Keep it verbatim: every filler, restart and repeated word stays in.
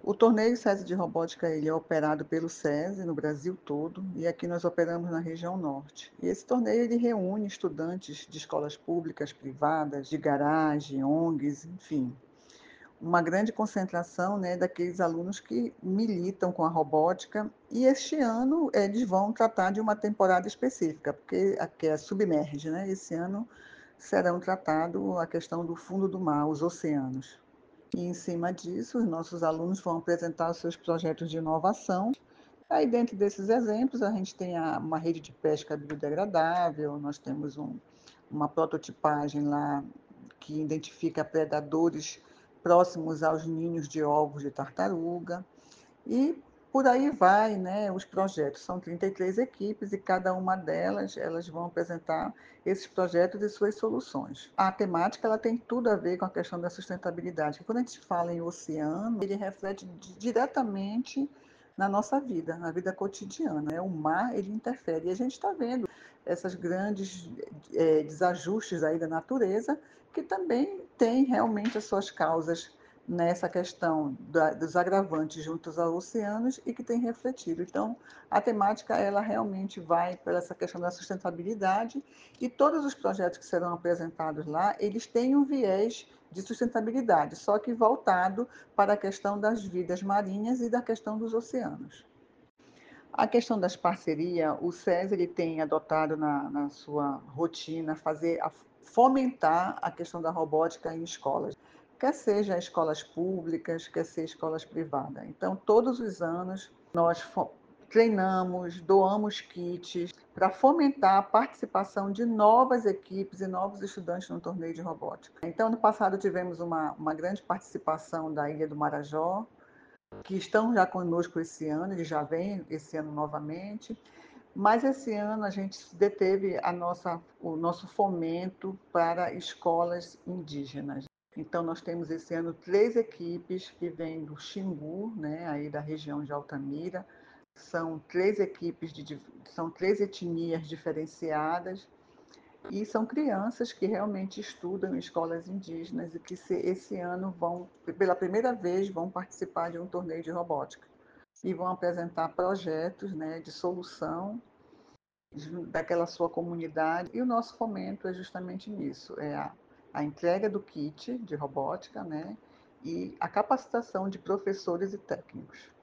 O torneio SESI de robótica, ele é operado pelo SESI no Brasil todo, e aqui nós operamos na região norte. E esse torneio ele reúne estudantes de escolas públicas, privadas, de garagem, O N Gs, enfim, uma grande concentração, né, daqueles alunos que militam com a robótica, e este ano eles vão tratar de uma temporada específica, porque aqui é submerge, né, esse ano serão tratado a questão do fundo do mar, os oceanos. E em cima disso, os nossos alunos vão apresentar os seus projetos de inovação. Aí dentro desses exemplos, a gente tem a uma rede de pesca biodegradável, nós temos um uma prototipagem lá que identifica predadores próximos aos ninhos de ovos de tartaruga, e por aí vai, né, os projetos. São trinta e três equipes e cada uma delas, elas vão apresentar esses projetos e suas soluções. A temática, ela tem tudo a ver com a questão da sustentabilidade. Quando a gente fala em oceano, ele reflete di diretamente na nossa vida, na vida cotidiana, né, o mar, ele interfere. E a gente está vendo essas grandes, eh, desajustes aí da natureza, que também têm realmente as suas causas nessa questão da dos agravantes juntos aos oceanos e que tem refletido. Então, a temática ela realmente vai por essa questão da sustentabilidade, e todos os projetos que serão apresentados lá, eles têm um viés de sustentabilidade, só que voltado para a questão das vidas marinhas e da questão dos oceanos. A questão das parceria, o SESI ele tem adotado na na sua rotina fazer a fomentar a questão da robótica em escolas, quer seja escolas públicas, quer ser escolas privada. Então, todos os anos nós fo treinamos, doamos kits para fomentar a participação de novas equipes e novos estudantes no torneio de robótica. Então, ano passado tivemos uma uma grande participação da Ilha do Marajó, que estão já conosco esse ano, eles já vêm esse ano novamente, mas esse ano a gente deteve a nossa o nosso fomento para escolas indígenas. Então nós temos esse ano três equipes que vêm do Xingu, né, aí da região de Altamira, são três equipes de dif são três etnias diferenciadas, e são crianças que realmente estudam em escolas indígenas e que se esse ano vão, pela primeira vez, vão participar de um torneio de robótica. E vão apresentar projetos, né, de solução jun daquela sua comunidade, e o nosso fomento é justamente nisso, é a a entrega do kit de robótica, né, e a capacitação de professores e técnicos.